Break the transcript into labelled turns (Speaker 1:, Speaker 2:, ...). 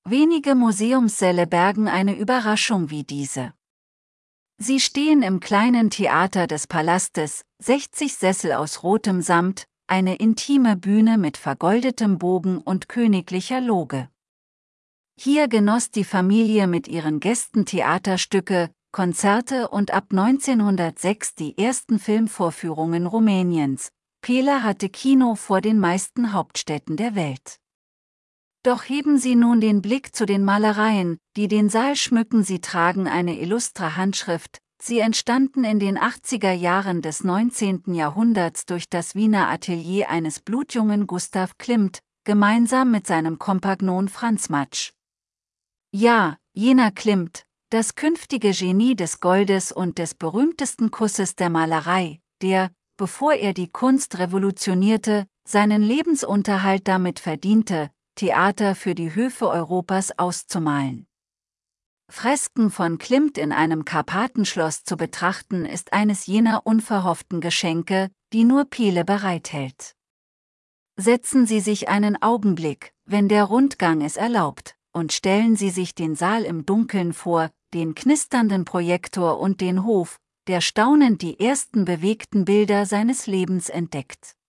Speaker 1: Wenige Museumssäle bergen eine Überraschung wie diese. Sie stehen im kleinen Theater des Palastes, 60 Sessel aus rotem Samt, eine intime Bühne mit vergoldetem Bogen und königlicher Loge. Hier genoss die Familie mit ihren Gästen Theaterstücke, Konzerte und ab 1906 die ersten Filmvorführungen Rumäniens. Pela hatte Kino vor den meisten Hauptstädten der Welt. Doch heben Sie nun den Blick zu den Malereien, die den Saal schmücken. Sie tragen eine illustre Handschrift. Sie entstanden in den 80er Jahren des 19. Jahrhunderts durch das Wiener Atelier eines blutjungen Gustav Klimt, gemeinsam mit seinem Kompagnon Franz Matsch. Ja, jener Klimt, das künftige Genie des Goldes und des berühmtesten Kusses der Malerei, der, bevor er die Kunst revolutionierte, seinen Lebensunterhalt damit verdiente, Theater für die Höfe Europas auszumalen. Fresken von Klimt in einem Karpatenschloss zu betrachten, ist eines jener unverhofften Geschenke, die nur Pele bereithält. Setzen Sie sich einen Augenblick, wenn der Rundgang es erlaubt, und stellen Sie sich den Saal im Dunkeln vor, den knisternden Projektor und den Hof, der staunend die ersten bewegten Bilder seines Lebens entdeckt.